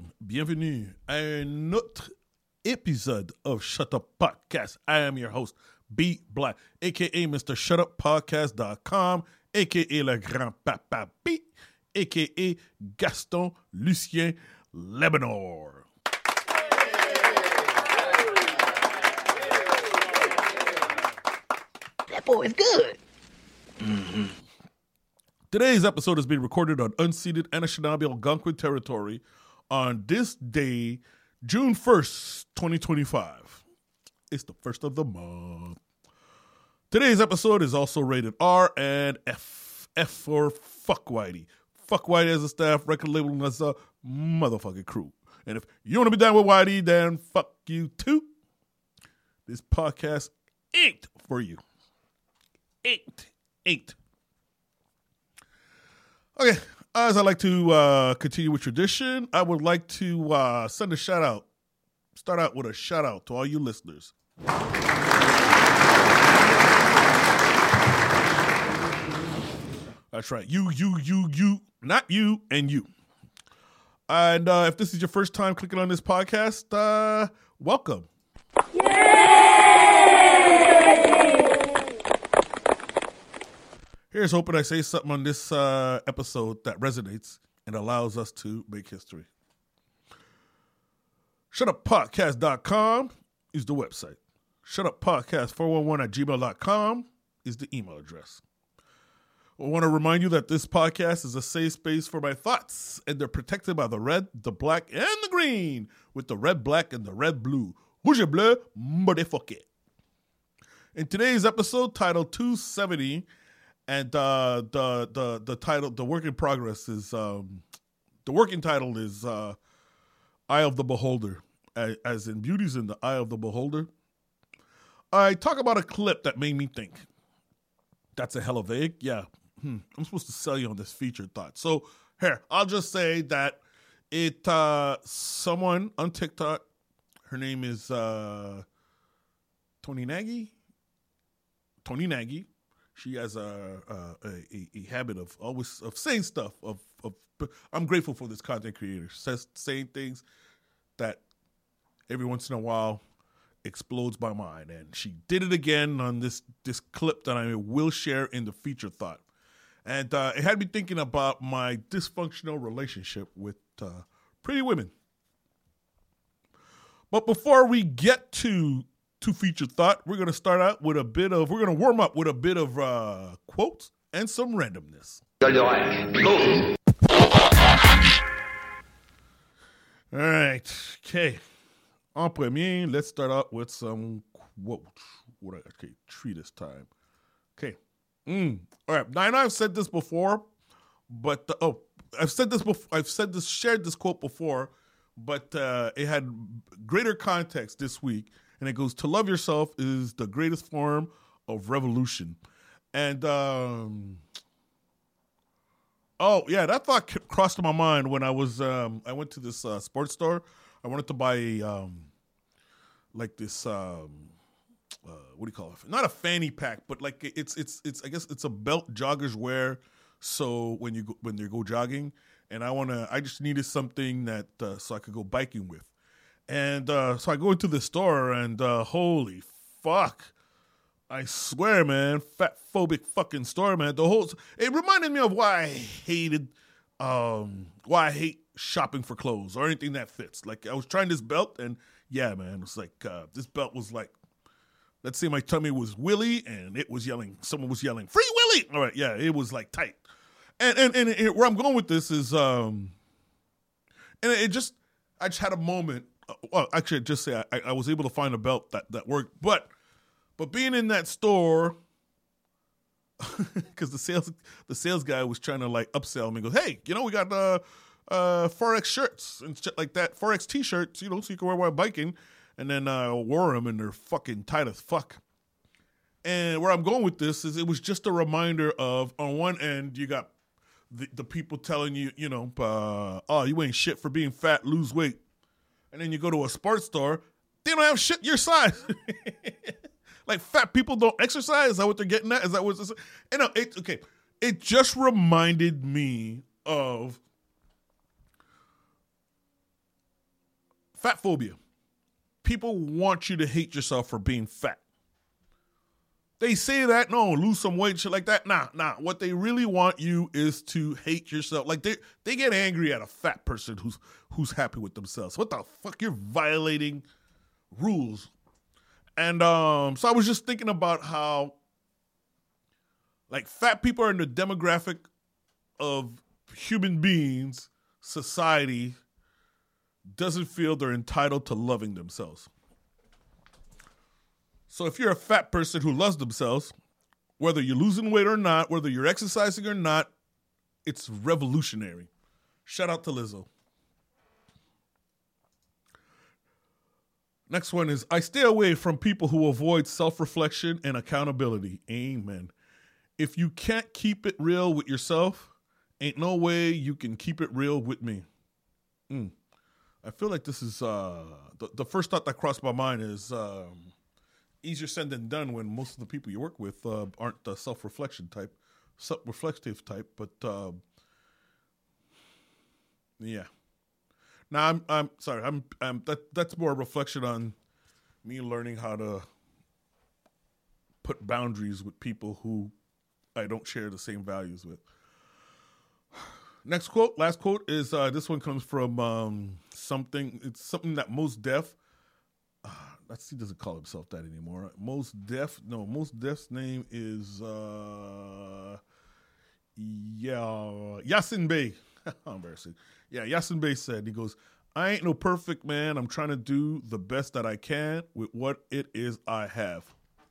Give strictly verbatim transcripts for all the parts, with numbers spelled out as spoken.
Welcome, bienvenue à un autre épisode of Shut Up Podcast. I am your host, B Black, aka Mister Shut Up Podcast dot com, aka Le Grand Papa B, aka Gaston Lucien Lebanor. That boy is good. Mm-hmm. Today's episode is being recorded on unceded Anishinaabe Algonquin territory on this day, June first, twenty twenty-five. It's the first of the month. Today's episode is also rated R and F. F for Fuck Whitey. Fuck Whitey as a staff, record label as a motherfucking crew. And if you want to be down with Whitey, then fuck you too. This podcast ain't for you. Ain't. Ain't. Okay, as I like to uh, continue with tradition, I would like to uh, send a shout out. Start out with a shout out to all you listeners. That's right. You, you, you, you, not you, and you. And uh, if this is your first time clicking on this podcast, uh, welcome. Here's hoping I say something on this uh, episode that resonates and allows us to make history. shut up podcast dot com is the website. shut up podcast four one one at gmail dot com is the email address. I want to remind you that this podcast is a safe space for my thoughts, and they're protected by the red, the black, and the green, with the red, black, and the red, blue. Rouge bleu, motherfucker. In today's episode, titled two seventy, and uh, the the the title, the work in progress is um, the working title is uh, "Eye of the Beholder," as, as in beauty's in the eye of the beholder. I talk about a clip that made me think. That's a hella vague. Yeah, hmm. I'm supposed to sell you on this featured thought. So here, I'll just say that it uh, someone on TikTok. Her name is uh, Tony Nagy. Tony Nagy. She has a a, a a habit of always of saying stuff. Of of I'm grateful for this content creator. Says saying things that every once in a while explodes my mind. And she did it again on this this clip that I will share in the feature thought. And uh, it had me thinking about my dysfunctional relationship with uh, Pretty Women. But before we get to to feature thought, we're going to start out with a bit of, we're going to warm up with a bit of uh, quotes and some randomness. All right. Okay. En premier, let's start out with some quotes. What I okay, tree this time. Okay. Mm. All right. Now, I know I've said this before, but the, oh, I've said this before. I've said this, shared this quote before, but uh, it had greater context this week. And it goes, to love yourself is the greatest form of revolution. And, um, oh, yeah, that thought crossed my mind when I was, um, I went to this uh, sports store. I wanted to buy, um, like this, um, uh, what do you call it? Not a fanny pack, but like it's, it's, it's, I guess it's a belt joggers wear. So when you go, when they go jogging, and I want to, I just needed something that, uh, so I could go biking with. And uh, so I go into the store, and uh, holy fuck, I swear, man, fat phobic fucking store, man. The whole it reminded me of why I hated, um, why I hate shopping for clothes or anything that fits. Like I was trying this belt, and yeah, man, it was like uh, this belt was like, let's say my tummy was willy, and it was yelling. Someone was yelling, "Free Willy!" All right, yeah, it was like tight. And and and it, where I'm going with this is, um, and it just, I just had a moment. Well, actually, I'd just say I, I was able to find a belt that, that worked, but but being in that store, because the sales the sales guy was trying to like upsell me, goes, hey, you know, we got uh, uh, four X shirts and shit like that, four X t-shirts, you know, so you can wear while biking, and then I uh, wore them, and they're fucking tight as fuck. And where I'm going with this is, it was just a reminder of, on one end, you got the, the people telling you, you know, uh, oh, you ain't shit for being fat, lose weight. And then you go to a sports store, they don't have shit your size. Like fat people don't exercise? Is that what they're getting at? Is that what it's, you know, it, okay. It just reminded me of Fat phobia. People want you to hate yourself for being fat. They say that, no, lose some weight, shit like that. Nah, nah. What they really want you is to hate yourself. Like, they they get angry at a fat person who's who's happy with themselves. What the fuck? You're violating rules. And um, so I was just thinking about how, like, fat people are in the demographic of human beings, society doesn't feel they're entitled to loving themselves. So if you're a fat person who loves themselves, whether you're losing weight or not, whether you're exercising or not, it's revolutionary. Shout out to Lizzo. Next one is, I stay away from people who avoid self-reflection and accountability. Amen. If you can't keep it real with yourself, ain't no way you can keep it real with me. Mm. I feel like this is, uh, the, the first thought that crossed my mind is, um, easier said than done when most of the people you work with uh, aren't the self-reflection type, self-reflective type. But uh, yeah, now I'm I'm sorry. I'm I'm that that's more a reflection on me learning how to put boundaries with people who I don't share the same values with. Next quote, last quote is uh, this one comes from um, something. It's something that Mos Def. Uh, let's see, doesn't call himself that anymore. Mos Def, no, Mos Def's name is uh, yeah, Yasin Bey. How embarrassing. Yeah, Yasin Bey said, he goes, I ain't no perfect man. I'm trying to do the best that I can with what it is I have.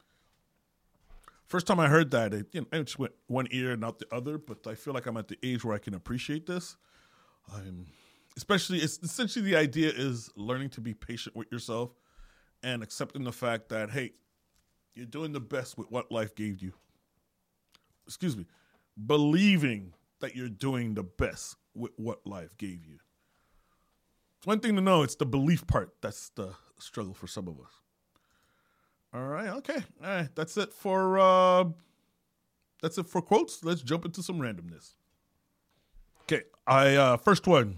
First time I heard that, it, you know, it just went one ear and out the other, but I feel like I'm at the age where I can appreciate this. I'm, especially, it's essentially the idea is learning to be patient with yourself and accepting the fact that, hey, you're doing the best with what life gave you. Excuse me. Believing that you're doing the best with what life gave you. It's one thing to know, it's the belief part that's the struggle for some of us. All right, okay. All right, that's it for uh, that's it for quotes. Let's jump into some randomness. Okay, I uh, first one.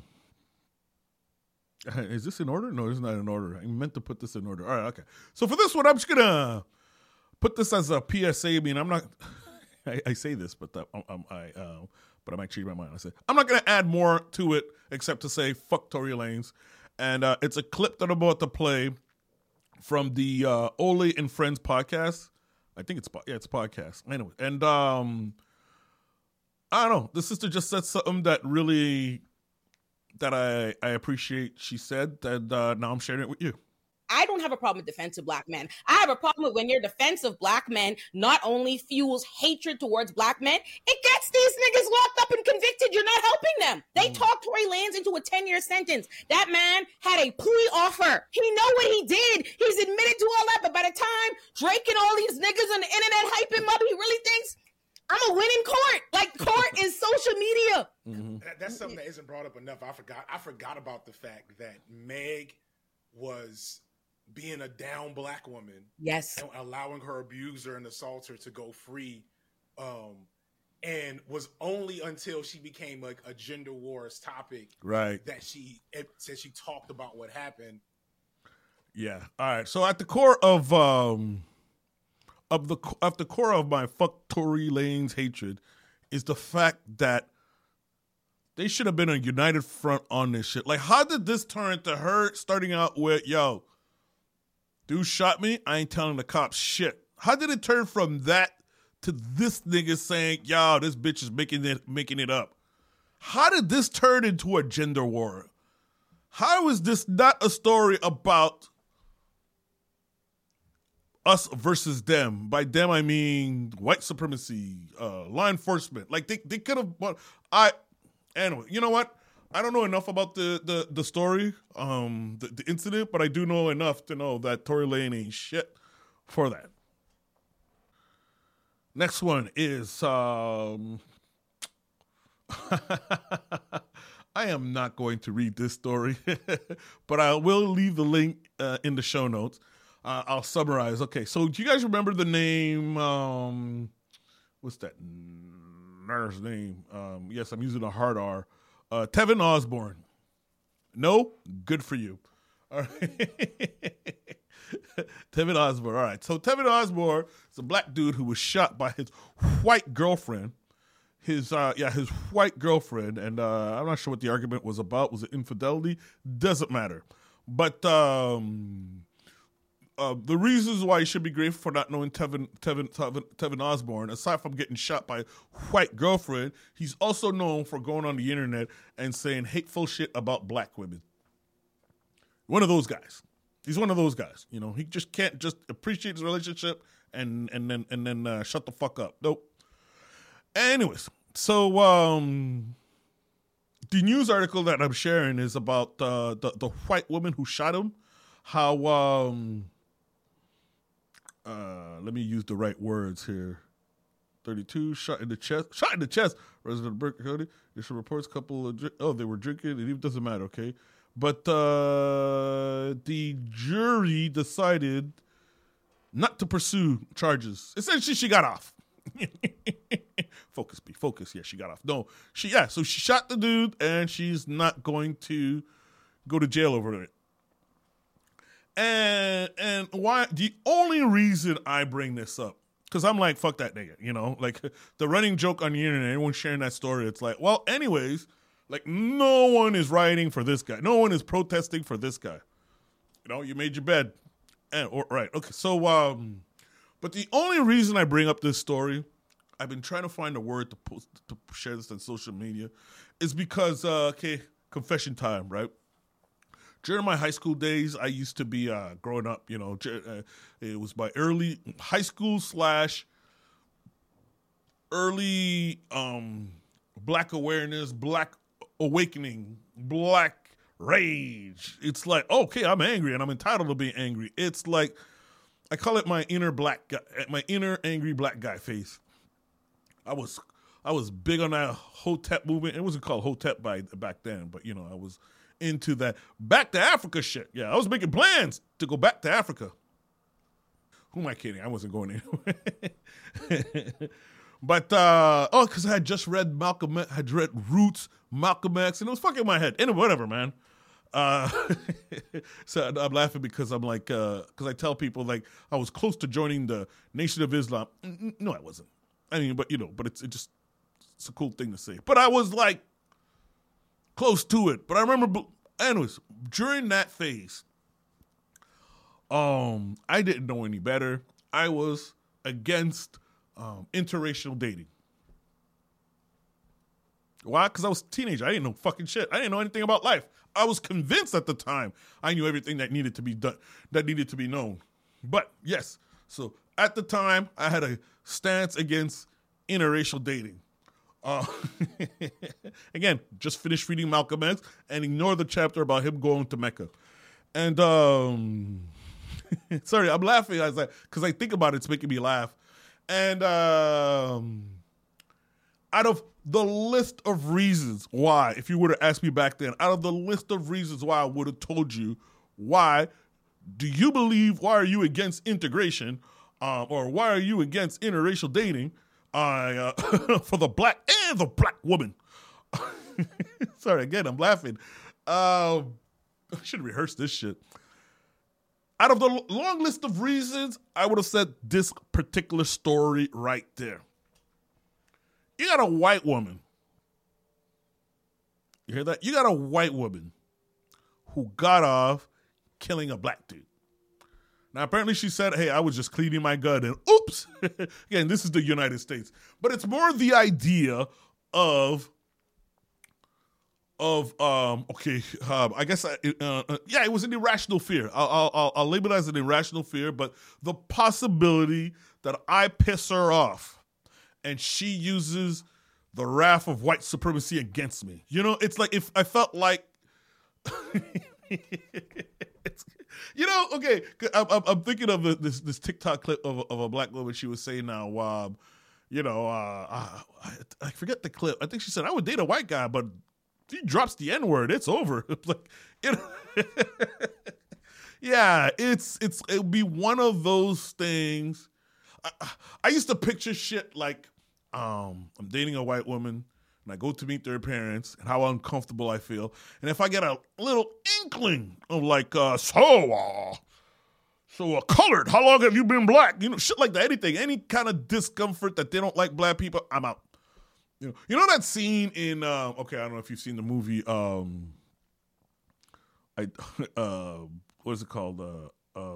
Is this in order? No, it's not in order. I meant to put this in order. All right, okay. So for this one, I'm just gonna put this as a P S A. I mean, I'm not. I, I say this, but that, um, I uh, but I'm actually my mind. I say I'm not gonna add more to it except to say fuck Tory Lanez, and uh, it's a clip that I'm about to play from the uh, Ole and Friends podcast. I think it's yeah, it's a podcast. Anyway, and um, I don't know. The sister just said something that really that I I appreciate. She said, and uh, now I'm sharing it with you. I don't have a problem with defensive black men. I have a problem with when your defense of black men not only fuels hatred towards black men, it gets these niggas locked up and convicted. You're not helping them. They mm. talked Tory Lanez into a ten-year sentence. That man had a plea offer. He know what he did. He's admitted to all that, but by the time Drake and all these niggas on the internet hype him up, he really thinks, I'm a win in court. Like, court is social media. Mm-hmm. That, that's something that isn't brought up enough. I forgot. I forgot about the fact that Meg was being a down black woman, yes, and allowing her abuser and assaulter to go free, um, and was only until she became like a gender wars topic, right, that she it, said she talked about what happened. Yeah. All right. So at the core of um of the at the core of my fuck Tory Lanez hatred is the fact that they should have been a united front on this shit. Like, how did this turn into her starting out with, yo, dude shot me, I ain't telling the cops shit? How did it turn from that to this nigga saying, yo, this bitch is making it making it up? How did this turn into a gender war? How is this not a story about us versus them? By them, I mean white supremacy, uh, law enforcement. Like, they, they could have, but I, anyway, you know what? I don't know enough about the the, the story, um, the, the incident, but I do know enough to know that Tory Lanez ain't shit for that. Next one is, um, I am not going to read this story, but I will leave the link uh, in the show notes. Uh, I'll summarize. Okay, so do you guys remember the name, um, what's that nurse name? Um, yes, I'm using a hard R. Uh, Tevin Osborne. No? Good for you. All right. Tevin Osborne. All right. So Tevin Osborne is a black dude who was shot by his white girlfriend. His uh, yeah, his white girlfriend, and uh, I'm not sure what the argument was about. Was it infidelity? Doesn't matter. But um, uh, the reasons why you should be grateful for not knowing Tevin, Tevin, Tevin, Tevin Osborne, aside from getting shot by a white girlfriend, he's also known for going on the internet and saying hateful shit about black women. One of those guys. He's one of those guys. You know, he just can't just appreciate his relationship and and then and then uh, shut the fuck up. Nope. Anyways, so um, the news article that I'm sharing is about uh, the the white woman who shot him. How um, uh, let me use the right words here. thirty-two shot in the chest. Shot in the chest. Resident of Berkeley County. Initial reports. Couple of drink- oh, they were drinking. It even doesn't matter. Okay. But uh, the jury decided not to pursue charges. Essentially, she got off. Focus, B. Focus. Yeah, she got off. No, she yeah. So she shot the dude, and she's not going to go to jail over it. And and why? The only reason I bring this up, because I'm like, fuck that nigga. You know, like the running joke on the internet. Everyone's sharing that story. It's like, well, anyways. Like, no one is rioting for this guy. No one is protesting for this guy. You know, you made your bed. And, or, right. Okay. So, um, but the only reason I bring up this story, I've been trying to find a word to post, to share this on social media, is because, uh, okay, confession time, right? During my high school days, I used to be, uh, growing up, you know, uh, it was my early high school slash early, um, black awareness, black awakening, black rage. It's like, okay, I'm angry and I'm entitled to be angry. It's like, I call it my inner black guy, my inner angry black guy face. I was, I was big on that Hotep movement. It wasn't called Hotep by back then, but you know, I was into that back to Africa shit. Yeah, I was making plans to go back to Africa. Who am I kidding? I wasn't going anywhere. But, uh, oh, because I had just read Malcolm, I had read Roots, Malcolm X, and it was fucking my head. Anyway, whatever, man. Uh, so I'm laughing because I'm like, because uh, I tell people, like, I was close to joining the Nation of Islam. No, I wasn't. I mean, but, you know, but it's it just, it's a cool thing to say. But I was, like, close to it. But I remember, anyways, during that phase, um, I didn't know any better. I was against Um, interracial dating. Why? Because I was a teenager. I didn't know fucking shit. I didn't know anything about life. I was convinced at the time I knew everything that needed to be done, that needed to be known. But yes, so at the time I had a stance against interracial dating. Uh, again, just finished reading Malcolm X and ignore the chapter about him going to Mecca. And um, sorry, I'm laughing as I because I think about it, it's making me laugh. And um, out of the list of reasons why, if you were to ask me back then, out of the list of reasons why I would have told you, why do you believe, why are you against integration, um, or why are you against interracial dating uh, uh, for the black and the black woman? Sorry, again, I'm laughing. Um, I should rehearse this shit. Out of the long list of reasons, I would have said this particular story right there. You got a white woman. You hear that? You got a white woman who got off killing a black dude. Now, apparently she said, hey, I was just cleaning my gun and oops. Again, this is the United States. But it's more the idea of Of um okay um, I guess I, uh, uh, yeah it was an irrational fear. I'll, I'll I'll label it as an irrational fear, but the possibility that I piss her off and she uses the wrath of white supremacy against me. You know, it's like if I felt like it's, you know, okay, I'm, I'm thinking of this this TikTok clip of, of a black woman. She was saying now, um, you know, uh, I, I forget the clip. I think she said I would date a white guy, but he drops the N-word, it's over. It's like, you know, yeah, it's it's it would be one of those things. I, I used to picture shit like um, I'm dating a white woman. and I go to meet their parents and how uncomfortable I feel. And if I get a little inkling of like, uh, so, uh, so uh, colored, how long have you been black? You know, shit like that, anything, any kind of discomfort that they don't like black people, I'm out. You know, you know that scene in, uh, okay, I don't know if you've seen the movie, um, I, uh, what is it called? Uh, uh,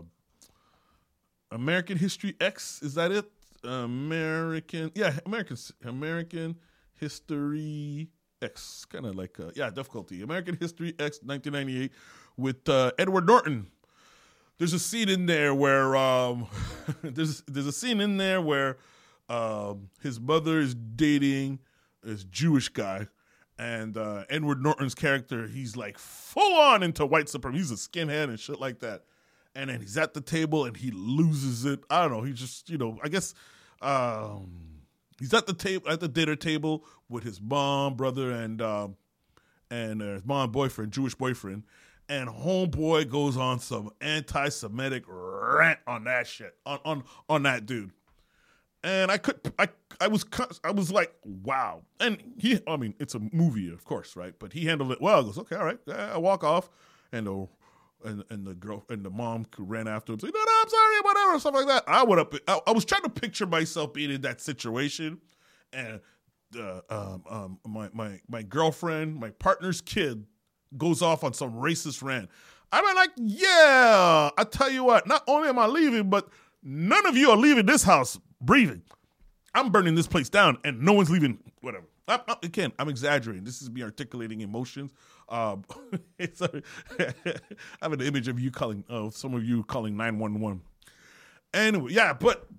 American History X, is that it? American, yeah, American, American History X, kind of like, uh, yeah, difficulty. American History X, nineteen ninety-eight, with uh, Edward Norton. There's a scene in there where um, there's there's a scene in there where um, his mother is dating this Jewish guy, and uh, Edward Norton's character, he's like full on into white supremacy. He's a skinhead and shit like that. And then he's at the table and he loses it. I don't know. He just, you know, I guess um, he's at the table at the dinner table with his mom, brother, and um, and uh, his mom boyfriend, Jewish boyfriend. And homeboy goes on some anti-Semitic rant on that shit, on on on that dude. And I could, I, I was, I was like, wow. And he, I mean, it's a movie, of course, right? But he handled it well. He goes, okay, all right. I walk off, and the, and, and the girl and the mom ran after him, saying, no, no, I'm sorry, whatever, stuff like that. I went up. I, I was trying to picture myself being in that situation, and uh, um, um, my my my girlfriend, my partner's kid, goes off on some racist rant. I'm like, yeah. I tell you what, not only am I leaving, but none of you are leaving this house breathing. I'm burning this place down, and no one's leaving. Whatever. I, I, again, I'm exaggerating. This is me articulating emotions. Um, it's a, I have an image of you calling, uh, some of you calling nine one one. Anyway, yeah, but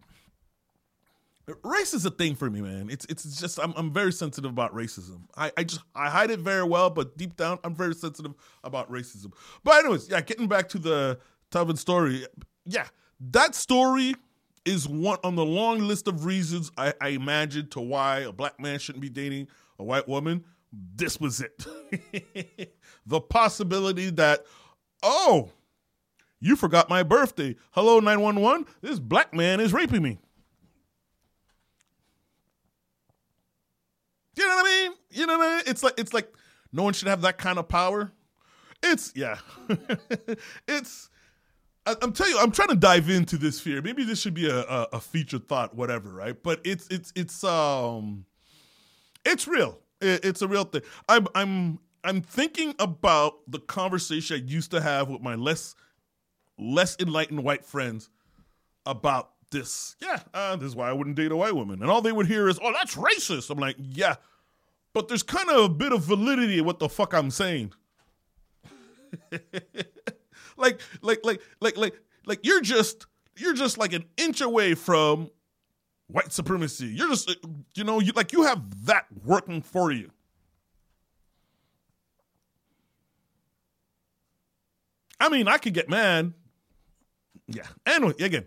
race is a thing for me, man. It's it's just I'm I'm very sensitive about racism. I, I just I hide it very well, but deep down I'm very sensitive about racism. But anyways, yeah, getting back to the Tevin story, yeah, that story is one on the long list of reasons I, I imagine to why a black man shouldn't be dating a white woman. This was it. The possibility that, oh, you forgot my birthday. Hello, nine one one. This black man is raping me. You know what I mean? You know what I mean? It's like it's like no one should have that kind of power. It's yeah. it's I, I'm telling you, I'm trying to dive into this fear. Maybe this should be a, a, a featured thought, whatever, right? But it's it's it's um it's real. It, it's a real thing. I'm I'm I'm thinking about the conversation I used to have with my less less enlightened white friends about this. Yeah, uh, this is why I wouldn't date a white woman. And all they would hear is, oh, that's racist. I'm like, yeah, but there's kind of a bit of validity in what the fuck I'm saying. like, like, like, like, like, like you're just, you're just like an inch away from white supremacy. You're just, you know, you like you have that working for you. I mean, I could get mad. Yeah. Anyway, again.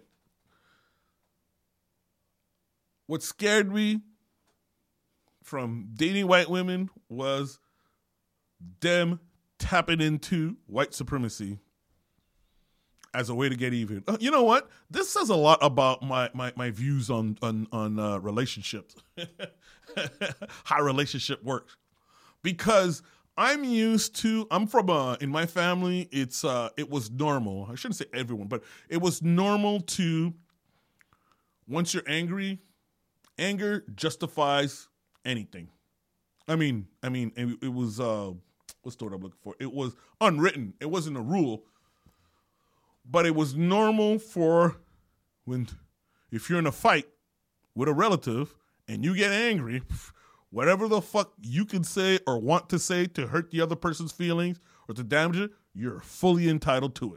What scared me from dating white women was them tapping into white supremacy as a way to get even. Uh, you know what? This says a lot about my my, my views on on on uh, relationships, how relationship works, because I'm used to. I'm from a in my family. It's uh it was normal. I shouldn't say everyone, but it was normal to once you're angry. Anger justifies anything. I mean, I mean, it, it was, uh, what's the word I'm looking for? It was unwritten. It wasn't a rule. But it was normal for when, if you're in a fight with a relative and you get angry, whatever the fuck you can say or want to say to hurt the other person's feelings or to damage it, you're fully entitled to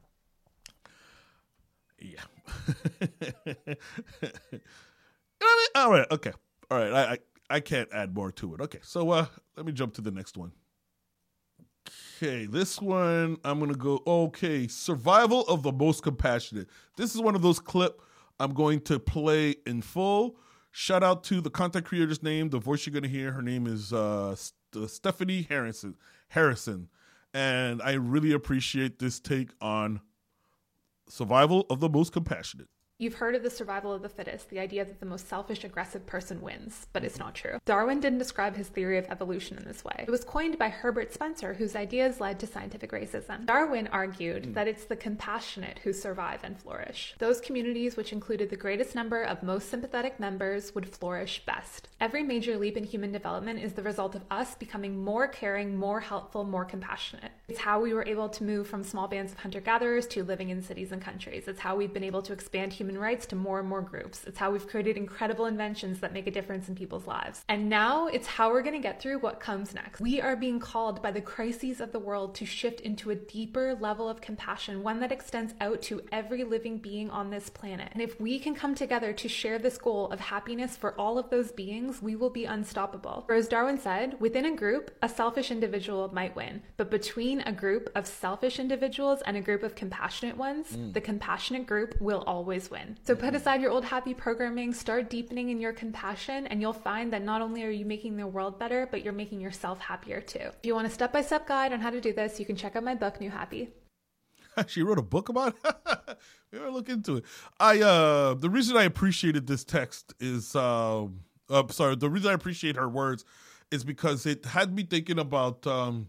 it. Yeah. You know what I mean? All right, okay. All right, I, I I can't add more to it. Okay, so uh, let me jump to the next one. Okay, this one, I'm going to go, okay, survival of the most compassionate. This is one of those clips I'm going to play in full. Shout out to the content creator's name. The voice you're going to hear, her name is uh, St- Stephanie Harrison. Harrison. And I really appreciate this take on survival of the most compassionate. You've heard of the survival of the fittest, the idea that the most selfish, aggressive person wins, but it's not true. Darwin didn't describe his theory of evolution in this way. It was coined by Herbert Spencer, whose ideas led to scientific racism. Darwin argued mm. that it's the compassionate who survive and flourish. Those communities, which included the greatest number of most sympathetic members, would flourish best. Every major leap in human development is the result of us becoming more caring, more helpful, more compassionate. It's how we were able to move from small bands of hunter-gatherers to living in cities and countries. It's how we've been able to expand human human rights to more and more groups. It's how we've created incredible inventions that make a difference in people's lives. And now it's how we're going to get through what comes next. We are being called by the crises of the world to shift into a deeper level of compassion, one that extends out to every living being on this planet. And if we can come together to share this goal of happiness for all of those beings, we will be unstoppable. Or as Darwin said, within a group, a selfish individual might win, but between a group of selfish individuals and a group of compassionate ones, mm. the compassionate group will always win. So put aside your old happy programming, start deepening in your compassion, and you'll find that not only are you making the world better, but you're making yourself happier too. If you want a step-by-step guide on how to do this, you can check out my book, New Happy. She wrote a book about it? We gotta look into it. I uh, the reason I appreciated this text is, uh, uh, sorry, the reason I appreciate her words is because it had me thinking about, um,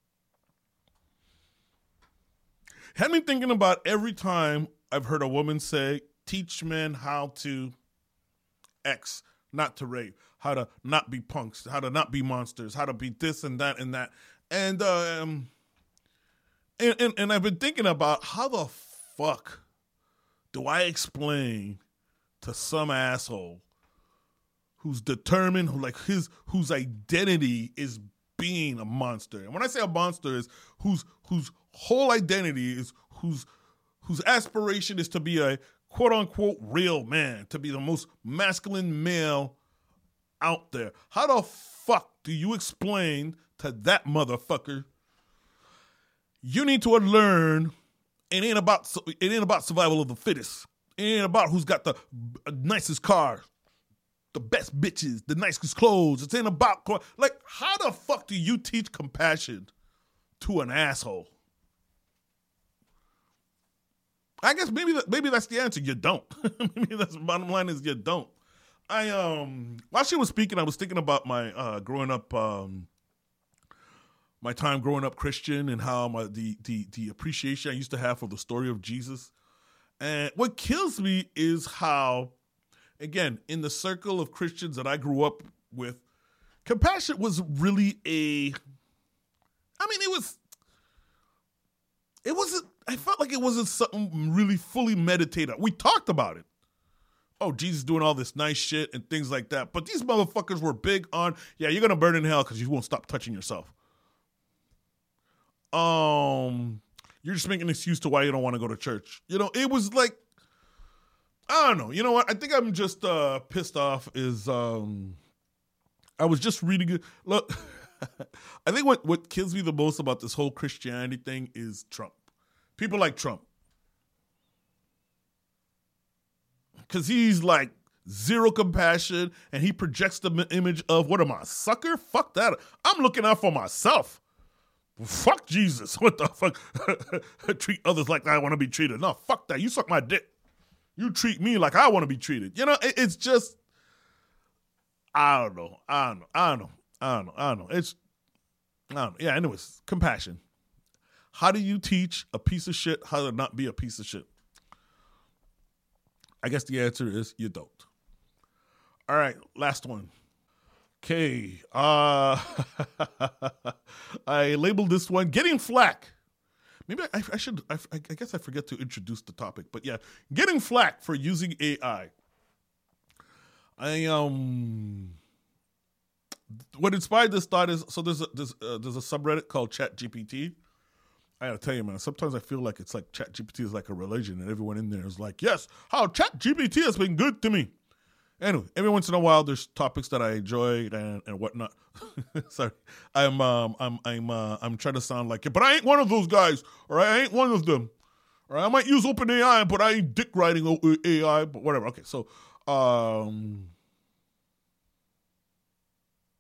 had me thinking about every time I've heard a woman say, teach men how to X, not to rape, how to not be punks, how to not be monsters, how to be this and that and that. And, um, and, and, and I've been thinking about how the fuck do I explain to some asshole who's determined, who like his, whose identity is being a monster. And when I say a monster is whose, whose whole identity is whose, whose aspiration is to be a quote unquote real man, to be the most masculine male out there. How the fuck do you explain to that motherfucker, you need to learn it ain't about it ain't about survival of the fittest. It ain't about who's got the nicest car, the best bitches, the nicest clothes. It ain't about, like, how the fuck do you teach compassion to an asshole? I guess maybe that, maybe that's the answer. You don't. Maybe that's the bottom line is you don't. I um while she was speaking, I was thinking about my uh, growing up, um, my time growing up Christian, and how my the the the appreciation I used to have for the story of Jesus. And what kills me is how, again, in the circle of Christians that I grew up with, compassion was really a. I mean, it was. It wasn't. I felt like it wasn't something really fully meditated. We talked about it. Oh, Jesus doing all this nice shit and things like that. But these motherfuckers were big on, yeah, you're going to burn in hell because you won't stop touching yourself. Um, you're just making an excuse to why you don't want to go to church. You know, it was like, I don't know. You know what? I think I'm just uh, pissed off is um, I was just reading it. Look, I think what, what kills me the most about this whole Christianity thing is Trump. People like Trump. Because he's like zero compassion and he projects the image of, what am I, a sucker? Fuck that. I'm looking out for myself. Fuck Jesus. What the fuck? Treat others like I want to be treated. No, fuck that. You suck my dick. You treat me like I want to be treated. You know, it, it's just, I don't know. I don't know. I don't know. I don't know. I don't know. It's, I don't know. Yeah, anyways, compassion. How do you teach a piece of shit how to not be a piece of shit? I guess the answer is you don't. All right, last one. Okay. Uh, I labeled this one Getting Flack. Maybe I, I should, I, I guess I forget to introduce the topic. But yeah, getting flack for using A I. I, um... What inspired this thought is, so there's a, there's, uh, there's a subreddit called ChatGPT. I gotta tell you, man, sometimes I feel like it's like ChatGPT is like a religion, and everyone in there is like, yes, how ChatGPT has been good to me. Anyway, every once in a while, there's topics that I enjoy and, and whatnot. Sorry, I'm um I'm I'm uh, I'm trying to sound like it, but I ain't one of those guys, or I ain't one of them. Or I might use OpenAI, but I ain't dick riding A I, but whatever. Okay, so um.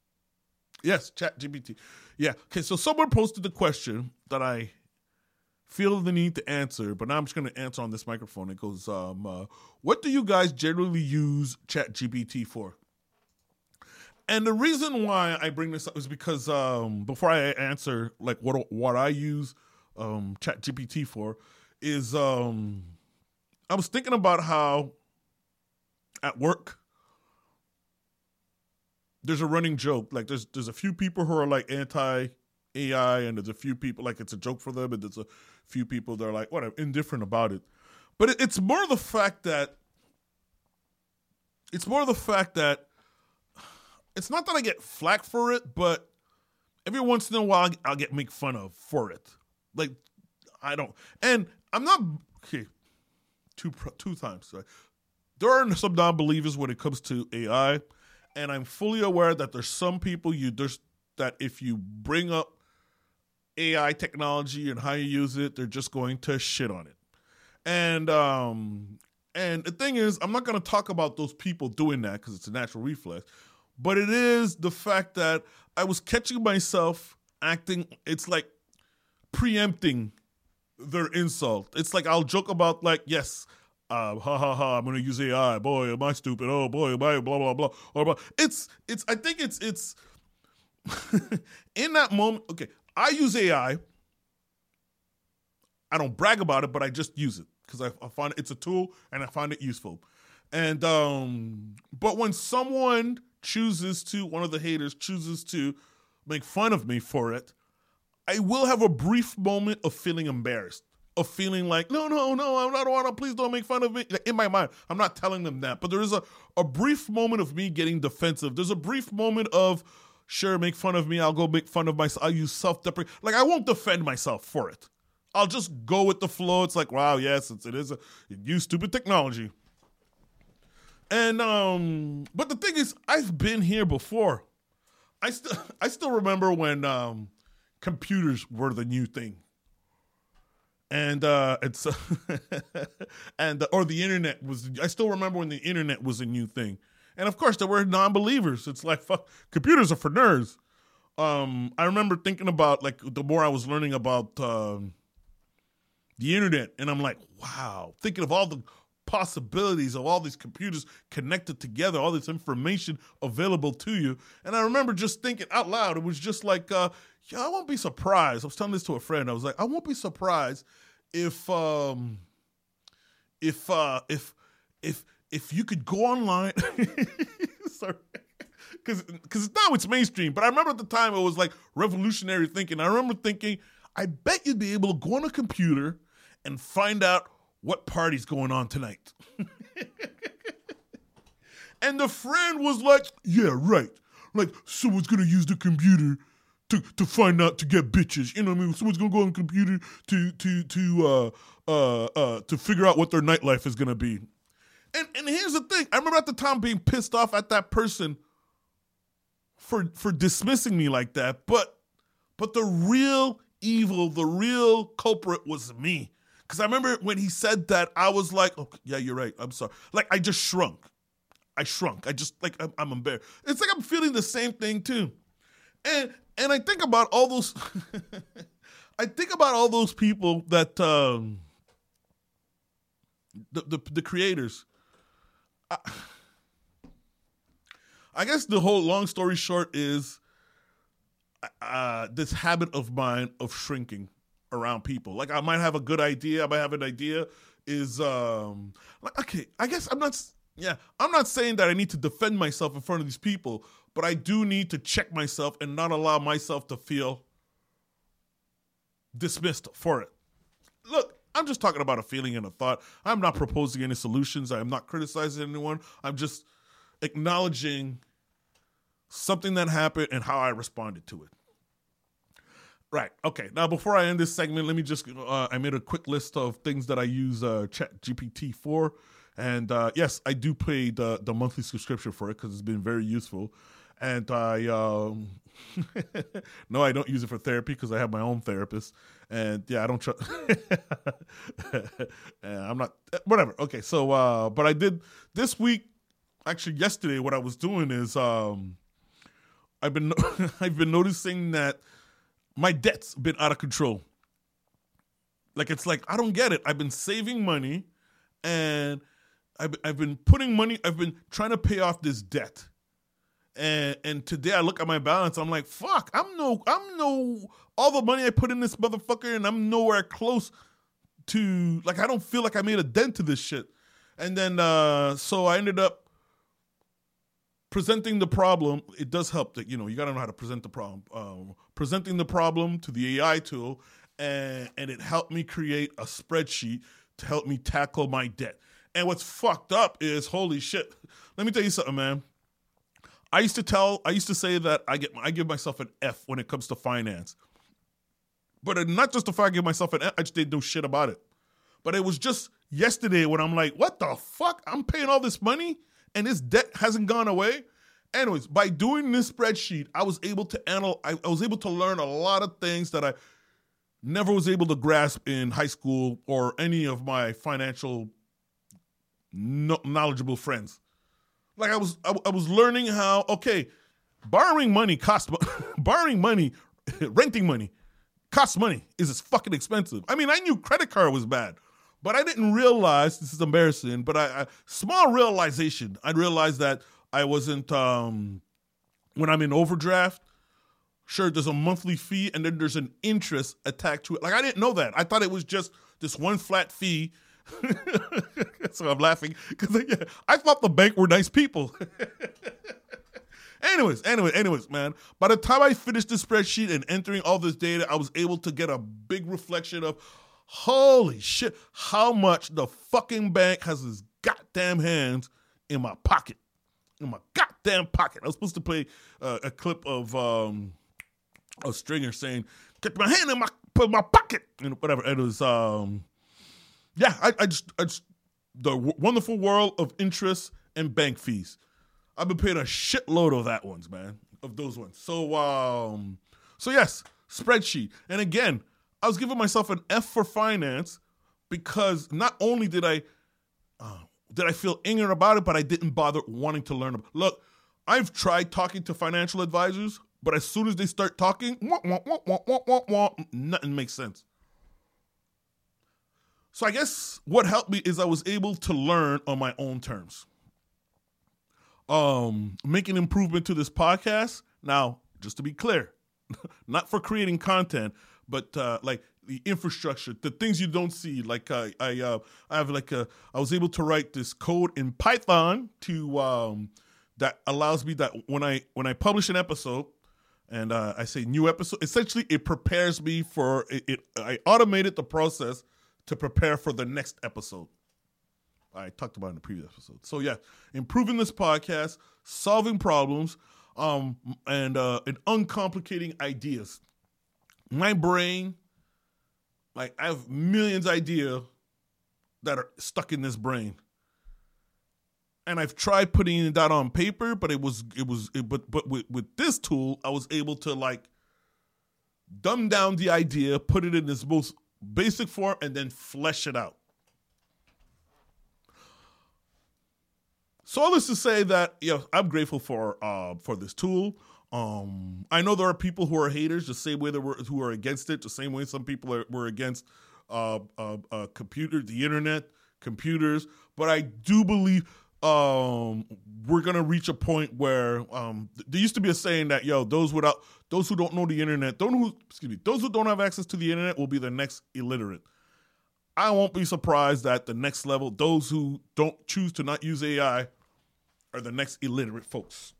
Yes, ChatGPT. Yeah. Okay, so someone posted the question that I feel the need to answer, but now I'm just going to answer on this microphone. It goes, um, uh, what do you guys generally use ChatGPT for? And the reason why I bring this up is because um, before I answer, like what what I use um, ChatGPT for, is um, I was thinking about how at work there's a running joke. Like there's there's a few people who are like anti-A I, and there's a few people like it's a joke for them, and there's a few people that are like whatever, indifferent about it. But it, it's more the fact that it's more the fact that. It's not that I get flack for it, but every once in a while I'll get make fun of for it. Like, I don't. And I'm not, okay, two, two times. Right? There are some non-believers when it comes to A I, and I'm fully aware that there's some people you there's that if you bring up A I technology and how you use it, they're just going to shit on it. And, um, and the thing is, I'm not going to talk about those people doing that because it's a natural reflex. But it is the fact that I was catching myself acting, it's like preempting their insult. It's like I'll joke about like, yes, uh, ha ha ha, I'm going to use A I. Boy, am I stupid. Oh, boy, am I blah, blah, blah. Or blah. It's, it's, I think it's, it's, in that moment, okay, I use A I. I don't brag about it, but I just use it because I, I find it's a tool and I find it useful. And, um, but when someone chooses to, one of the haters chooses to make fun of me for it, I will have a brief moment of feeling embarrassed, of feeling like, no, no, no, I don't want to, please don't make fun of me. In my mind, I'm not telling them that, but there is a, a brief moment of me getting defensive. There's a brief moment of, sure, make fun of me, I'll go make fun of myself, I'll use self-deprecation. Like, I won't defend myself for it. I'll just go with the flow. It's like, wow, yes, it's, it is a, use stupid technology. And um, but the thing is, I've been here before. I still I still remember when um, computers were the new thing, and uh, it's and or the internet was. I still remember when the internet was a new thing, and of course there were non-believers. It's like fuck, computers are for nerds. Um, I remember thinking about like the more I was learning about um, the internet, and I'm like, wow, thinking of all the possibilities of all these computers connected together, all this information available to you. And I remember just thinking out loud, it was just like, uh, yeah, I won't be surprised. I was telling this to a friend. I was like, I won't be surprised if, um, if, uh, if, if, if you could go online, sorry, because because now it's mainstream. But I remember at the time it was like revolutionary thinking. I remember thinking, I bet you'd be able to go on a computer and find out what party's going on tonight. And the friend was like, yeah, right. Like, someone's going to use the computer to, to find out, to get bitches. You know what I mean? Someone's going to go on the computer to to to uh, uh, uh, to figure out what their nightlife is going to be. And and here's the thing. I remember at the time being pissed off at that person for for dismissing me like that. But but the real evil, the real culprit was me. Because I remember when he said that, I was like, oh, yeah, you're right. I'm sorry. Like, I just shrunk. I shrunk. I just, like, I'm, I'm embarrassed. It's like I'm feeling the same thing, too. And and I think about all those, I think about all those people that, um, the, the, the creators. I, I guess the whole long story short is uh, this habit of mine of shrinking around people. Like I might have a good idea. I might have an idea is, um, like, okay, I guess I'm not, yeah, I'm not saying that I need to defend myself in front of these people, but I do need to check myself and not allow myself to feel dismissed for it. Look, I'm just talking about a feeling and a thought. I'm not proposing any solutions. I'm not criticizing anyone. I'm just acknowledging something that happened and how I responded to it. Right. Okay. Now, before I end this segment, let me just, uh, I made a quick list of things that I use uh, ChatGPT for. And uh, yes, I do pay the, the monthly subscription for it because it's been very useful. And I, um, no, I don't use it for therapy because I have my own therapist. And yeah, I don't trust, I'm not, whatever. Okay. So, uh, but I did this week, actually yesterday, what I was doing is um, I've been, I've been noticing that my debt's been out of control. Like, it's like, I don't get it. I've been saving money and I've, I've been putting money, I've been trying to pay off this debt. And and today I look at my balance, I'm like, fuck, I'm no, I'm no, all the money I put in this motherfucker and I'm nowhere close to, like, I don't feel like I made a dent to this shit. And then, uh, so I ended up presenting the problem. It does help that, you know, you got to know how to present the problem. Um, presenting the problem to the A I tool, and, and it helped me create a spreadsheet to help me tackle my debt. And what's fucked up is, holy shit, let me tell you something, man. I used to tell, I used to say that I get, I give myself an F when it comes to finance. But not just the fact I give myself an F, I just didn't do shit about it. But it was just yesterday when I'm like, what the fuck? I'm paying all this money and this debt hasn't gone away. Anyways, by doing this spreadsheet, I was able to analyze, I, I was able to learn a lot of things that I never was able to grasp in high school or any of my financial no, knowledgeable friends. Like I was, I, I was learning how, okay, borrowing money costs, borrowing money, renting money costs money. Is it's fucking expensive. I mean, I knew credit card was bad, but I didn't realize, this is embarrassing, but I, I small realization, I realized that I wasn't, um, when I'm in overdraft, sure, there's a monthly fee and then there's an interest attached to it. Like, I didn't know that. I thought it was just this one flat fee. So I'm laughing because yeah, I thought the bank were nice people. anyways, anyway, anyways, man. By the time I finished the spreadsheet and entering all this data, I was able to get a big reflection of, holy shit, how much the fucking bank has his goddamn hands in my pocket. In my goddamn pocket. I was supposed to play uh, a clip of um, a Stringer saying, "Get my hand in my put my pocket," you know, whatever. It was, um, yeah. I, I just, I just, the w- wonderful world of interest and bank fees. I've been paying a shitload of that ones, man, of those ones. So, um, so yes, spreadsheet. And again, I was giving myself an F for finance because not only did I. Uh, Did I feel ignorant about it, but I didn't bother wanting to learn about it. Look, I've tried talking to financial advisors, but as soon as they start talking, wah, wah, wah, wah, wah, wah, wah, nothing makes sense. So I guess what helped me is I was able to learn on my own terms. Um, making improvement to this podcast. Now, just to be clear, not for creating content, but uh, like the infrastructure, the things you don't see. Like uh, I, uh, I have like a, I was able to write this code in Python to um, that allows me that when I when I publish an episode, and uh, I say new episode, essentially it prepares me for it, it. I automated the process to prepare for the next episode. I talked about it in the previous episode. So yeah, improving this podcast, solving problems, um, and uh, and uncomplicating ideas. My brain. Like, I have millions of ideas that are stuck in this brain. And I've tried putting it down on paper, but it was, it was, it, but, but with, with this tool, I was able to like dumb down the idea, put it in its most basic form, and then flesh it out. So all this to say that, yeah, I'm grateful for, uh, for this tool. Um, I know there are people who are haters the same way there were who are against it, the same way some people are, were against uh, uh, uh, computer, the internet, computers. But I do believe um, we're gonna reach a point where um, there used to be a saying that yo, those without those who don't know the internet, don't who excuse me, those who don't have access to the internet will be the next illiterate. I won't be surprised that the next level, those who don't choose to not use A I, are the next illiterate folks.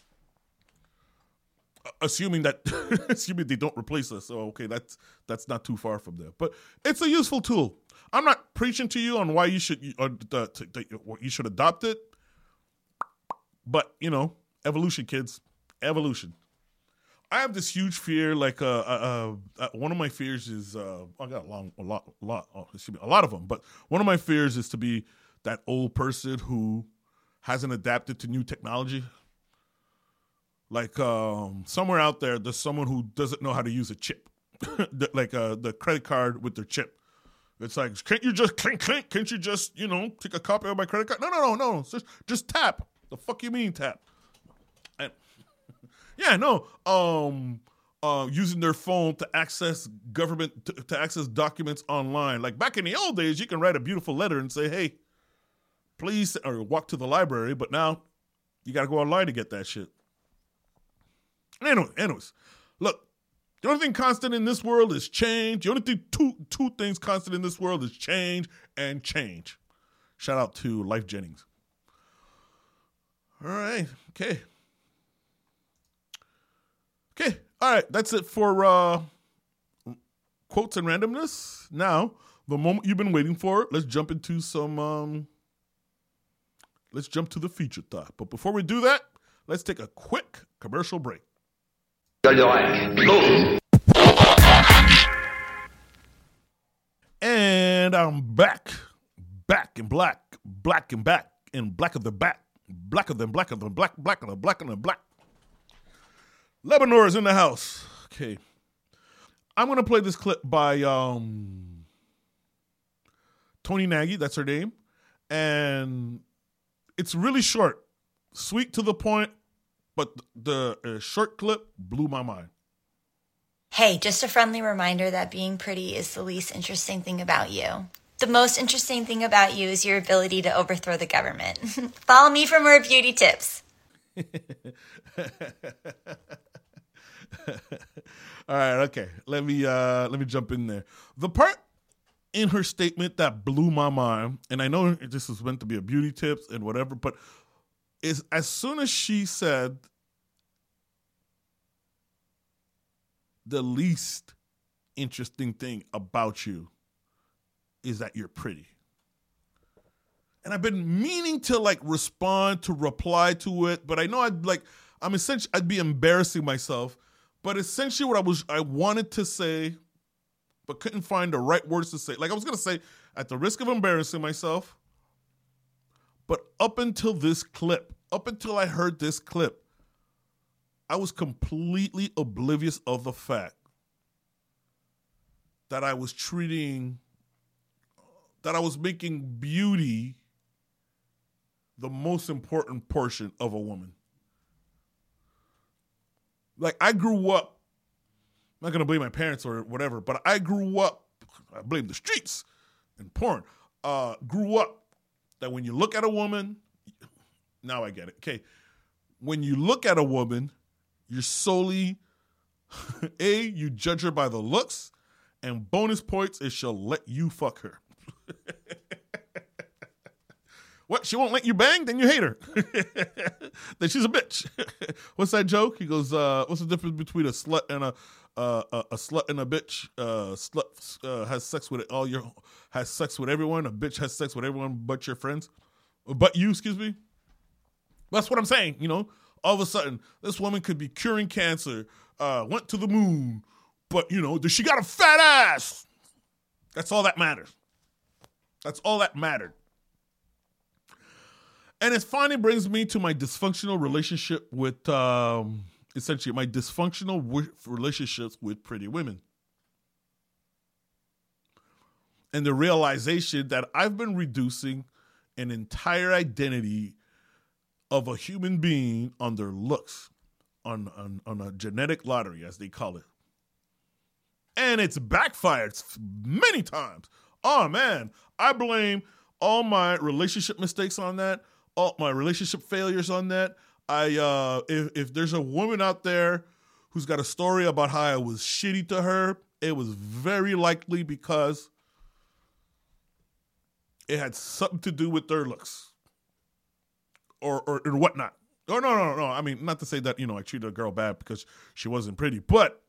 Assuming that, assuming they don't replace us, so okay, that's that's not too far from there. But it's a useful tool. I'm not preaching to you on why you should or the, to, to, you should adopt it, but you know, evolution, kids, evolution. I have this huge fear. Like, uh, uh, uh one of my fears is uh, I got a long, a lot, a lot, oh, excuse me, a lot of them. But one of my fears is to be that old person who hasn't adapted to new technology. Like um, somewhere out there, there's someone who doesn't know how to use a chip, like uh, the credit card with their chip. It's like, can't you just clink, clink? Can't you just, you know, take a copy of my credit card? No, no, no, no. Just, just tap. The fuck you mean tap? And, yeah, no. Um, uh, using their phone to access government, to, to access documents online. Like back in the old days, you can write a beautiful letter and say, hey, please, or walk to the library, but now you got to go online to get that shit. Anyway, anyways, look, the only thing constant in this world is change. The only thing, two, two things constant in this world is change and change. Shout out to Life Jennings. All right, okay. Okay, all right, that's it for uh, quotes and randomness. Now, the moment you've been waiting for, let's jump into some, um, let's jump to the feature thought. But before we do that, let's take a quick commercial break. And I'm back, back in black, black and back, in black of the back, blacker than blacker than black, blacker than black than black. Lebanor is in the house. Okay. I'm going to play this clip by um, Tony Nagy. That's her name. And it's really short. Sweet to the point. But the uh, short clip blew my mind. Hey, just a friendly reminder that being pretty is the least interesting thing about you. The most interesting thing about you is your ability to overthrow the government. Follow me for more beauty tips. All right, okay. Let me uh, let me jump in there. The part in her statement that blew my mind, and I know this was meant to be a beauty tips and whatever, but is as soon as she said the least interesting thing about you is that you're pretty. And I've been meaning to like respond, to reply to it, but I know I'd like, I'm essentially, I'd be embarrassing myself. But essentially what I was, I wanted to say, but couldn't find the right words to say. Like I was going to say, at the risk of embarrassing myself, but up until this clip, up until I heard this clip, I was completely oblivious of the fact that I was treating, that I was making beauty the most important portion of a woman. Like, I grew up, I'm not going to blame my parents or whatever, but I grew up, I blame the streets and porn, uh, grew up that when you look at a woman, now I get it, okay, when you look at a woman, you're solely, A, you judge her by the looks, and bonus points is she'll let you fuck her. What? She won't let you bang? Then you hate her. Then she's a bitch. What's that joke? He goes, uh, what's the difference between a slut and a uh, a, a slut and a bitch? Uh, slut uh, has sex with all your has sex with everyone. A bitch has sex with everyone but your friends, but you. Excuse me. That's what I'm saying. You know, all of a sudden, this woman could be curing cancer, uh, went to the moon, but you know, she got a fat ass. That's all that matters. That's all that mattered. And it finally brings me to my dysfunctional relationship with, um, essentially, my dysfunctional w- relationships with pretty women. And the realization that I've been reducing an entire identity of a human being on their looks, on, on, on a genetic lottery, as they call it. And it's backfired many times. Oh, man, I blame all my relationship mistakes on that. All my relationship failures on that. I uh, if if there's a woman out there who's got a story about how I was shitty to her, it was very likely because it had something to do with their looks or or, or whatnot. Oh no no no! I mean, not to say that you know I treated a girl bad because she wasn't pretty, but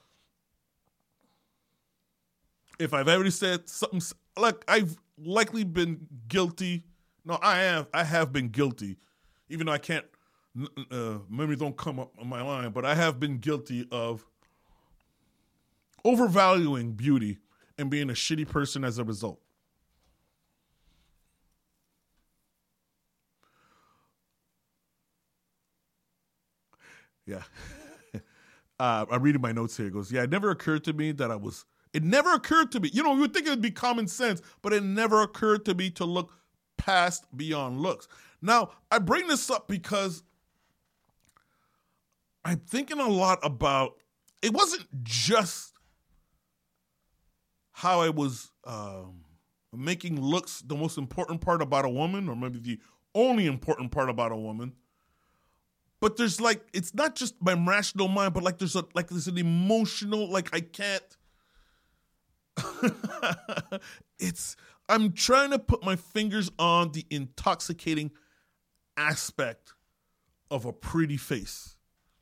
if I've ever said something like I've likely been guilty. No, I have. I have been guilty, even though I can't. Uh, memories don't come up on my line, but I have been guilty of overvaluing beauty and being a shitty person as a result. Yeah, uh, I'm reading my notes here. It goes, yeah, it never occurred to me that I was. It never occurred to me. You know, you would think it would be common sense, but it never occurred to me to look past beyond looks. Now, I bring this up because I'm thinking a lot about it wasn't just how I was um, making looks the most important part about a woman, or maybe the only important part about a woman. But there's like, it's not just my rational mind, but like there's a like there's an emotional, like I can't. it's I'm trying to put my fingers on the intoxicating aspect of a pretty face.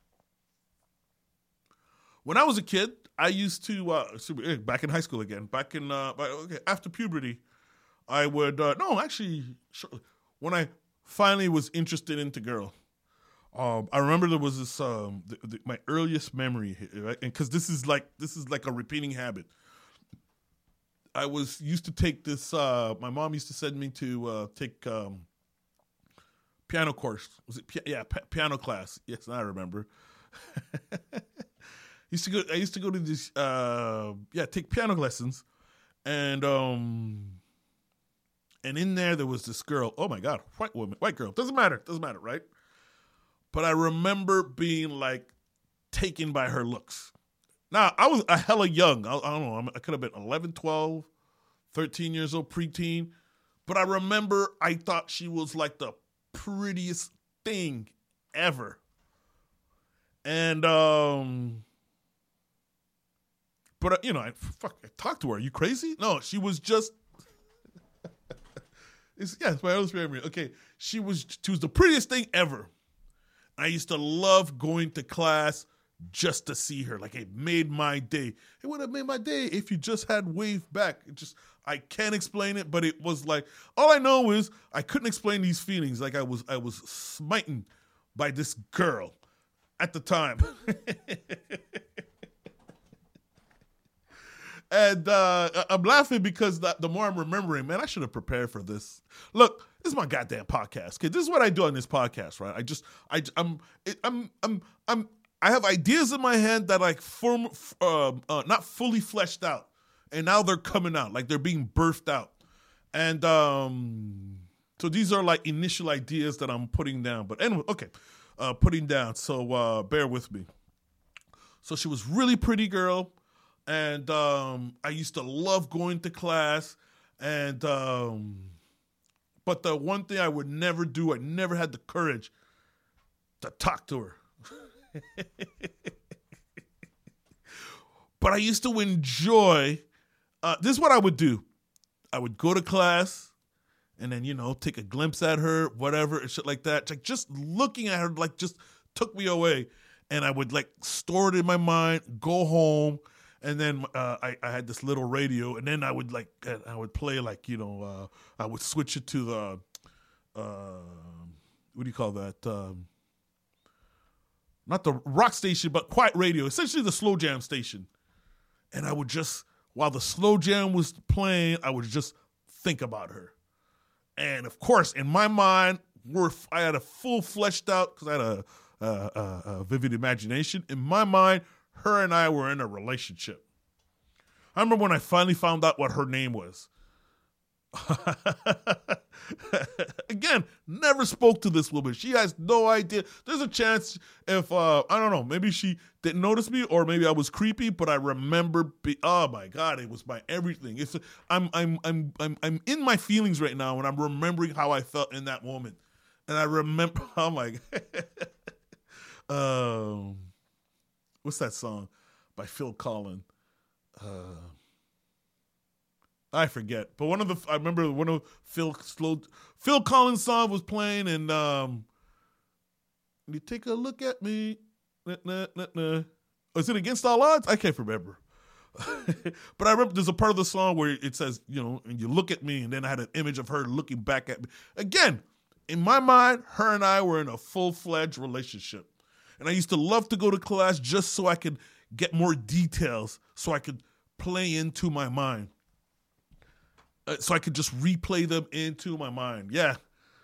When I was a kid, I used to uh, back in high school again, back in uh, okay, after puberty, I would uh, no actually when I finally was interested into girl. Um, I remember there was this um, the, the, my earliest memory, right? And because this is like this is like a repeating habit. I was used to take this. Uh, my mom used to send me to uh, take um, piano course. Was it? Yeah, p- piano class. Yes, I remember. used to go. I used to go to this. Uh, yeah, take piano lessons, and um, and in there there was this girl. Oh my God, white woman, white girl. Doesn't matter. Doesn't matter, right? But I remember being like taken by her looks. Now, I was a hella young. I, I don't know. I could have been eleven, twelve, thirteen years old, preteen. But I remember I thought she was like the prettiest thing ever. And, um, but, uh, you know, I, fuck, I talked to her. Are you crazy? No, she was just, it's, yeah, it's my earliest memory. Okay, she was, she was the prettiest thing ever. I used to love going to class just to see her. Like, it made my day. It would have made my day if you just had wave back. It just, I can't explain it, but it was like, all I know is I couldn't explain these feelings. Like I was, I was smitten by this girl at the time. And uh, I'm laughing because the, the more I'm remembering, man, I should have prepared for this. Look, this is my goddamn podcast. Okay, this is what I do on this podcast, right? I just, I, I'm, I'm, I'm, I'm, I have ideas in my head that like form, uh, uh, not fully fleshed out, and now they're coming out, like they're being birthed out, and um, so these are like initial ideas that I'm putting down. But anyway, okay, uh, putting down. So uh, bear with me. So she was really pretty girl. And um, I used to love going to class. And um, but the one thing I would never do, I never had the courage to talk to her. But I used to enjoy, uh, this is what I would do. I would go to class and then, you know, take a glimpse at her, whatever, and shit like that. Like just looking at her, like just took me away. And I would like store it in my mind, go home. And then uh, I, I had this little radio, and then I would like I would play like you know uh, I would switch it to the uh, what do you call that? Um, not the rock station, but quiet radio, essentially the slow jam station. And I would just while the slow jam was playing, I would just think about her. And of course, in my mind, we're I had a full fleshed out because I had a, a, a, a vivid imagination. In my mind, her and I were in a relationship. I remember when I finally found out what her name was. Again, never spoke to this woman. She has no idea. There's a chance if, uh, I don't know, maybe she didn't notice me or maybe I was creepy, but I remember, be, oh my God, it was my everything. It's, I'm, I'm, I'm, I'm, I'm in my feelings right now and I'm remembering how I felt in that moment. And I remember, oh my God. um, What's that song by Phil Collins? Uh, I forget, but one of the I remember one of Phil slow Phil Collins' song was playing, and um, you take a look at me. Nah, nah, nah, nah. Is it Against All Odds? I can't remember. But I remember there's a part of the song where it says, you know, and you look at me, and then I had an image of her looking back at me. Again, in my mind, her and I were in a full-fledged relationship. And I used to love to go to class just so I could get more details, so I could play into my mind. Uh, so I could just replay them into my mind. Yeah.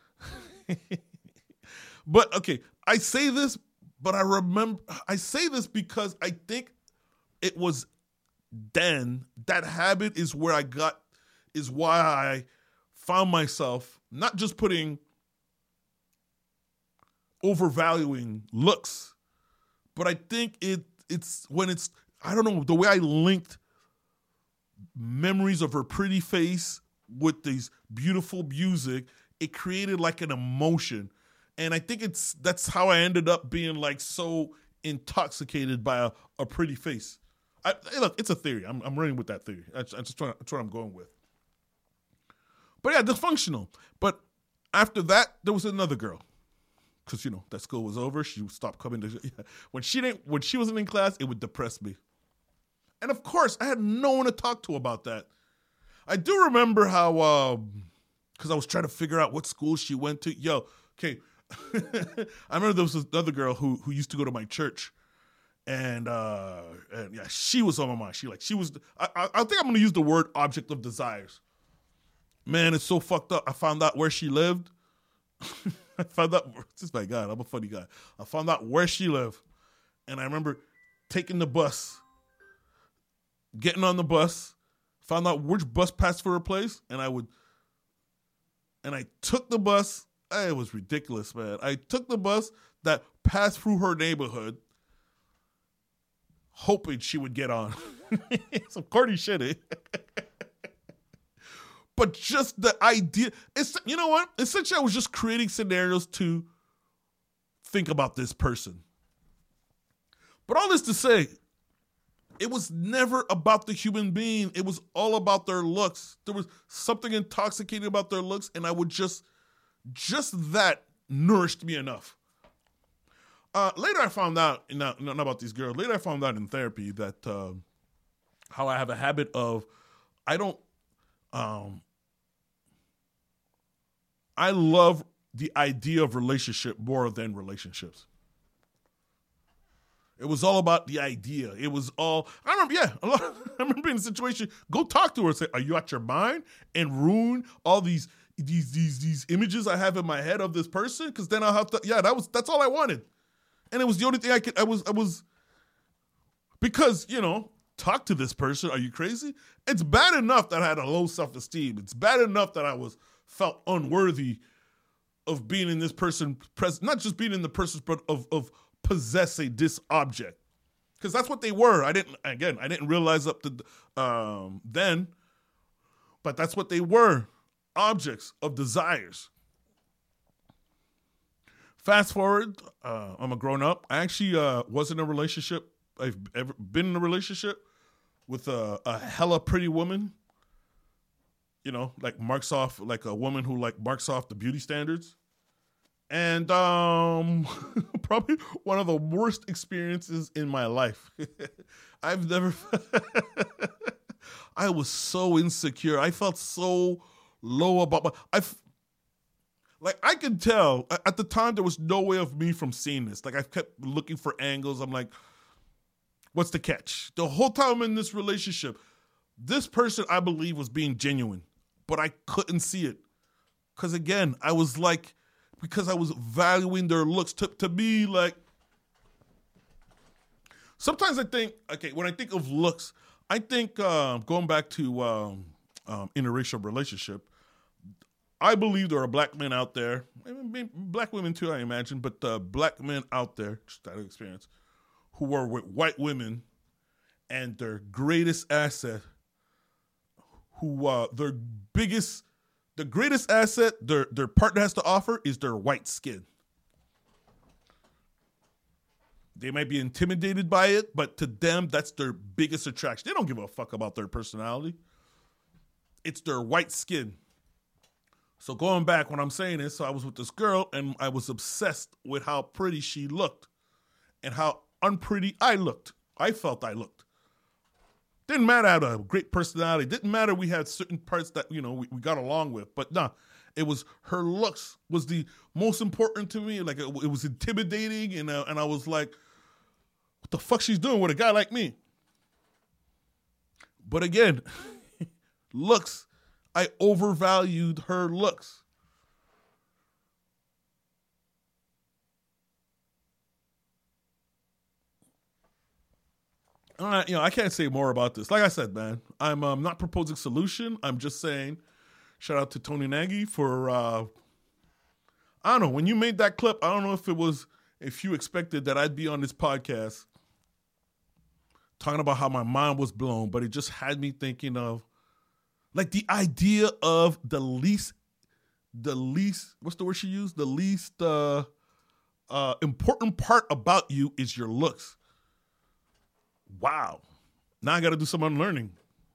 But, okay, I say this, but I remember, I say this because I think it was then, that habit is where I got, is why I found myself not just putting, overvaluing looks, but I think it it's when it's, I don't know, the way I linked memories of her pretty face with these beautiful music, it created like an emotion. And I think it's that's how I ended up being like so intoxicated by a, a pretty face. I, hey, look, it's a theory. I'm, I'm running with that theory. That's, that's, just what, that's what I'm going with. But yeah, dysfunctional. But after that, there was another girl. Because, you know, that school was over. She stopped coming to... Yeah. When she didn't, when she wasn't in class, it would depress me. And of course, I had no one to talk to about that. I do remember how... Because um, I was trying to figure out what school she went to. Yo, okay. I remember there was another girl who who used to go to my church. And, uh, and yeah, she was on my mind. She like, she was... I, I, I think I'm going to use the word object of desires. Man, it's so fucked up. I found out where she lived. I found out, this my God, I'm a funny guy. I found out where she lived. And I remember taking the bus, getting on the bus, found out which bus passed for her place. And I would, and I took the bus. It was ridiculous, man. I took the bus that passed through her neighborhood, hoping she would get on. Some corny shit, eh? But just the idea, it's, you know what? Essentially, I was just creating scenarios to think about this person. But all this to say, it was never about the human being. It was all about their looks. There was something intoxicating about their looks, and I would just, just that nourished me enough. Uh, later, I found out, not, not about these girls, later I found out in therapy that uh, how I have a habit of, I don't, um, I love the idea of relationship more than relationships. It was all about the idea. It was all, I remember, yeah, a lot, I remember being in a situation, go talk to her and say, are you out your mind? And ruin all these these these these images I have in my head of this person? Because then I'll have to, yeah, that was, that's all I wanted. And it was the only thing I could, I was, I was, because, you know, talk to this person, are you crazy? It's bad enough that I had a low self-esteem. It's bad enough that I was, felt unworthy of being in this person present, not just being in the person, but of, of possessing this object. Because that's what they were. I didn't, again, I didn't realize up to um, then, but that's what they were. Objects of desires. Fast forward, uh, I'm a grown up. I actually uh, was in a relationship. I've ever been in a relationship with a, a hella pretty woman. You know, like marks off, like a woman who like marks off the beauty standards. And um, probably one of the worst experiences in my life. I've never, I was so insecure. I felt so low about my, I, like I could tell at the time there was no way of me from seeing this. Like I kept looking for angles. I'm like, what's the catch? The whole time I'm in this relationship, this person I believe was being genuine. But I couldn't see it. Because again, I was like, because I was valuing their looks. To, to me, like, sometimes I think, okay, when I think of looks, I think, uh, going back to um, um, interracial relationship, I believe there are black men out there, black women too, I imagine, but uh, black men out there, just out of experience, who are with white women and their greatest asset, who uh, their biggest, the greatest asset their, their partner has to offer is their white skin. They might be intimidated by it, but to them, that's their biggest attraction. They don't give a fuck about their personality. It's their white skin. So going back, what I'm saying is, so I was with this girl, and I was obsessed with how pretty she looked and how unpretty I looked. I felt I looked. Didn't matter I had a great personality. Didn't matter we had certain parts that, you know, we, we got along with. But nah, it was her looks was the most important to me. Like, it, it was intimidating, and, uh, and I was like, what the fuck she's doing with a guy like me? But again, looks, I overvalued her looks. Uh, you know, I can't say more about this. Like I said, man, I'm um, not proposing solution. I'm just saying, shout out to Tony Nagy for, uh, I don't know, when you made that clip, I don't know if it was, if you expected that I'd be on this podcast talking about how my mind was blown, but it just had me thinking of like the idea of the least, the least, what's the word she used? The least uh, uh, important part about you is your looks. Wow. Now I got to do some unlearning.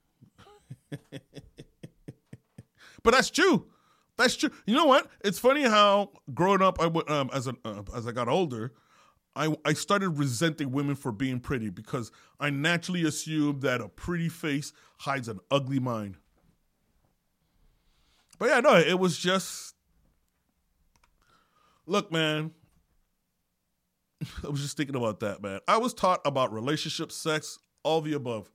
But that's true. That's true. You know what? It's funny how growing up, I would, um, as a, uh, as I got older, I, I started resenting women for being pretty because I naturally assumed that a pretty face hides an ugly mind. But yeah, no, it was just, look, man, I was just thinking about that, man. I was taught about relationships, sex, all the above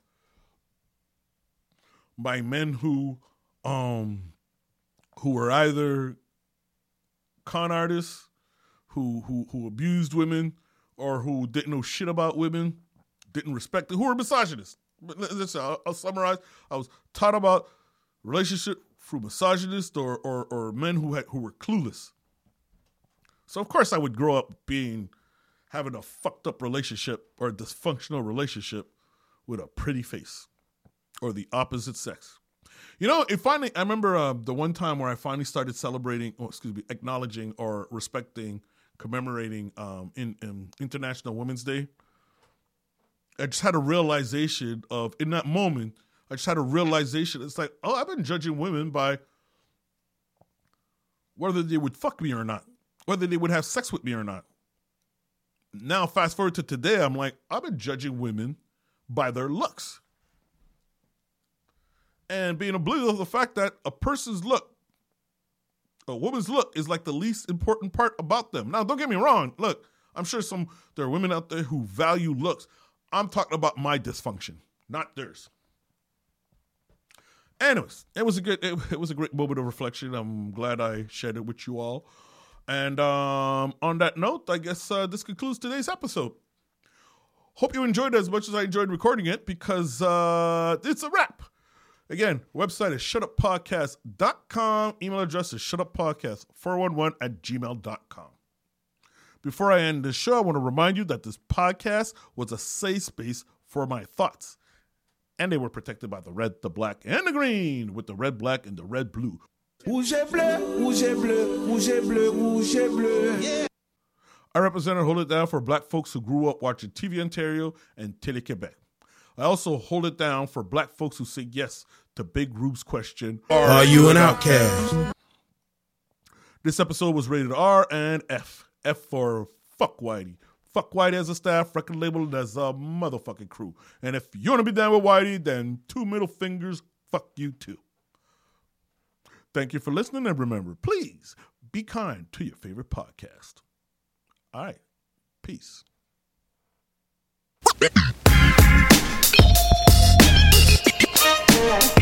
by men who, um, who were either con artists, who who who abused women, or who didn't know shit about women, didn't respect them, who were misogynists. Listen, I'll, I'll summarize. I was taught about relationship through misogynists or, or or men who had who were clueless. So of course I would grow up being having a fucked up relationship or a dysfunctional relationship with a pretty face or the opposite sex. You know, it finally, I remember uh, the one time where I finally started celebrating, oh, excuse me, acknowledging or respecting, commemorating um, in, in International Women's Day. I just had a realization of, in that moment, I just had a realization. It's like, oh, I've been judging women by whether they would fuck me or not, whether they would have sex with me or not. Now, fast forward to today, I'm like, I've been judging women by their looks. And being oblivious of the fact that a person's look, a woman's look is like the least important part about them. Now, don't get me wrong. Look, I'm sure some there are women out there who value looks. I'm talking about my dysfunction, not theirs. Anyways, it was a good, it, it was a great moment of reflection. I'm glad I shared it with you all. And um, on that note, I guess uh, this concludes today's episode. Hope you enjoyed it as much as I enjoyed recording it because uh, it's a wrap. Again, website is shut up podcast dot com. Email address is shutuppodcast four one one at gmail dot com. Before I end the show, I want to remind you that this podcast was a safe space for my thoughts. And they were protected by the red, the black, and the green, with the red, black, and the red, blue. Rouge et bleu, rouge et bleu, rouge et bleu, rouge et bleu. Yeah. I represent and hold it down for black folks who grew up watching T V Ontario and Télé-Québec. I also hold it down for black folks who say yes to Big Rube's question, Are, Are you an outcast? This episode was rated R and F. F for fuck Whitey. Fuck Whitey as a staff, record label, and as a motherfucking crew. And if you want to be down with Whitey, then two middle fingers, fuck you too. Thank you for listening, and remember, please be kind to your favorite podcast. All right. Peace. Yeah.